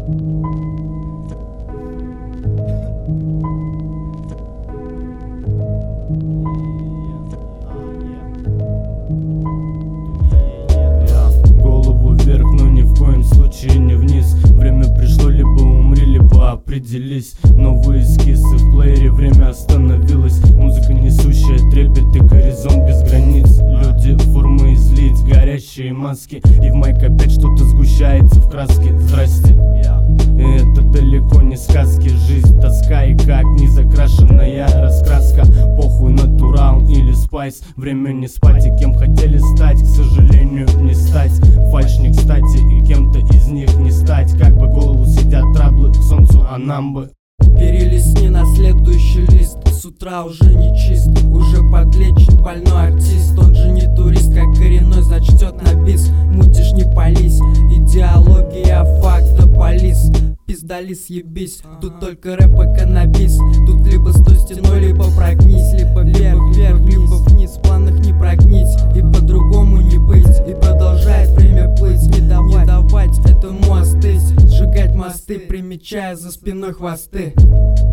Голову вверх, но ни в коем случае не вниз. Время пришло, либо умри, либо определись. Новые эскизы в плеере, время остановилось. Музыка, несущая трепет и горизонт без границ. Люди, формы из лиц, горящие маски. И в майк опять что-то сгущается в краске. Здрасте, и это далеко не сказки. Жизнь, тоска и как незакрашенная раскраска. Похуй, натурал или спайс. Время не спать, и кем хотели стать, к сожалению, не стать. Фальшь не кстати, и кем-то из них не стать. Как бы голову сидят траблы к солнцу, а нам бы перелистни на следующий лист. С утра уже не чист, уже подлечен больной артист. Он же не турист, как коренной, зачтет на бис. Мутишь, не пались, идеология факта полис. Пиздали, съебись, тут только рэп и каннабис. Тут либо стой стеной, либо прогнись. Либо вверх, либо вниз, в планах не прогнить. И по-другому не быть, и продолжает время плыть. Не давать этому остыть, сжигать мосты, примечая за спиной хвосты.